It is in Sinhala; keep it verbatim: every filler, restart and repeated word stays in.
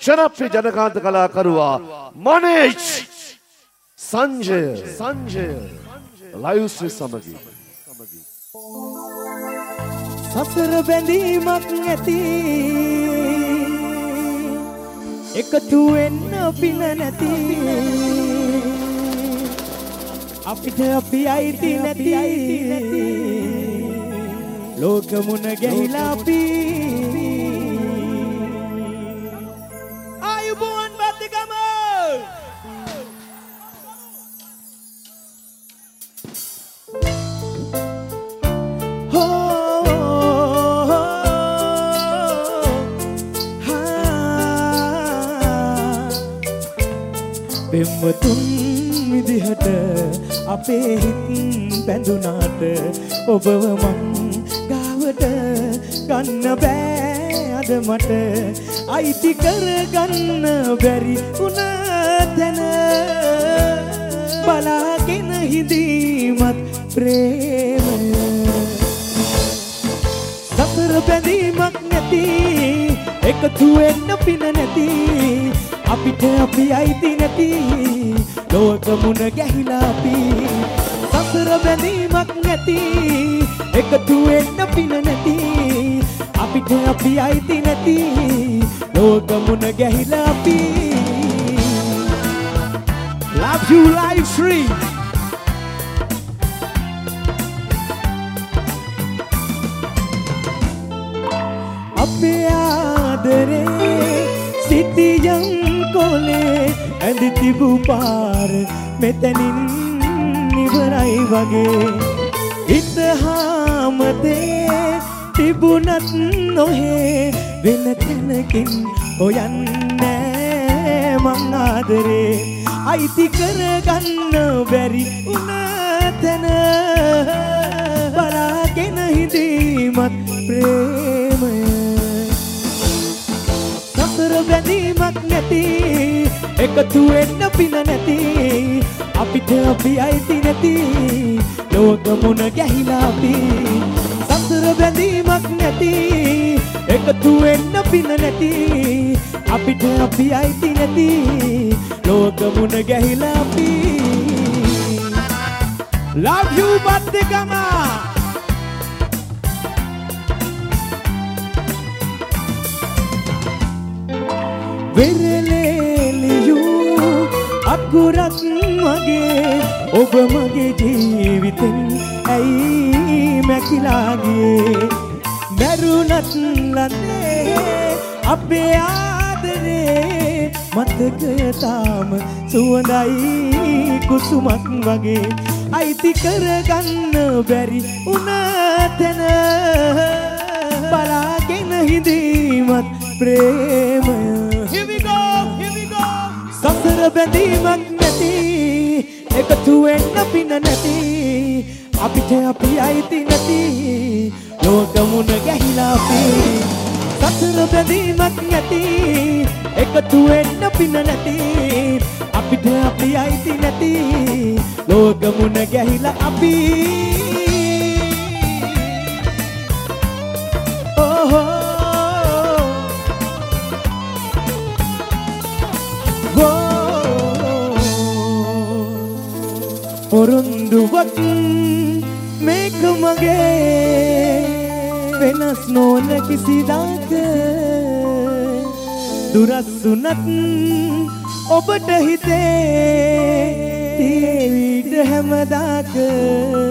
ජනප්‍රිය ජනකාන්ත කලාකරුවා මනේජ් සංජය සංජය ලයිව් ශ්‍රී සමගි සසර බැඳීමක් නැති එකතු වෙන්න පින නැති අපිට අපි අයිති නැති ලෝකමුණ ගැහිලා අපි ආයුබෝවන් බද්දගම පෙම්වතුන් විදිහට අපේ හිත් බැඳුනාට ඔබව මං ගාවට ගන්න බෑ අද මට අයිති කරගන්න බැරි වුණ තැන බලාගෙන හිඳීමත් ප්‍රේමය සතර බැඳීමක් නැති එකතු වෙන්න පින නැති අපිට අපි අයිති නැති ලෝකමුණ ගැහිලා අපි සසර බැඳීමක් නැති එකතු වෙන්න පින නැති අපිට අපි අයිති නැති ලෝකමුණ ගැහිලා අපි Love you live free අපේ ආදරේ සිටියම් කොලේ ඇඳි තිබු පාර මෙතනින් ඉවරයි වගේ ඉතහාමතේ තිබුණත් නොහේ වෙන තැනකින් හොයන්නේ මං ආදරේ අයිති කරගන්න බැරි උන තැන බලාගෙන හිඳීමත් ප්‍රේමය සතර බැඳීමක් නැති එකතු වෙන්න පින නැති අපිට අපි අයිති නැති ලෝකමුණ ගැහිලා අපි සතර බැඳීමක් නැති එකතු වෙන්න පින නැති අපිට අපි අයිති නැති ලෝකමුණ ගැහිලා අපි Love you බද්දගම වෙරළේලියූ අකුරක් වගේ ඔබ මගේ ජීවිතෙන් ඇයි මැකිලා ගියේ මැරුණත් ලන්නේ අපේ ආදරේ මතකය තාම සුවඳයි කුසුමක් වගේ අයිති කරගන්න බැරි උන තැන බලාගෙන හිඳීමත් ප්‍රේමය සසර බැඳීමක් නැති එකතු වෙන්න පින නැති අපිට අපි අයිති නැති ලෝකමුණ ගැහිලා අපි සසර බැඳීමක් නැති එකතු වෙන්න පින නැති අපිට අපි අයිති නැති ලෝකමුණ ගැහිලා අපි පොරොන්දුවක් මේක මගේ වෙනස් නොවන කිසිදාක දුරස් වුණත් ඔබට හිතේ තියෙවිට හැමදාක